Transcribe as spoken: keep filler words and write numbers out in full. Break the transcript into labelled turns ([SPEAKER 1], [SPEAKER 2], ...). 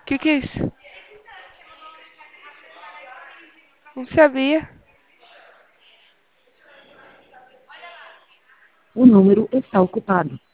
[SPEAKER 1] Que que é isso? Não sabia.
[SPEAKER 2] O número está ocupado.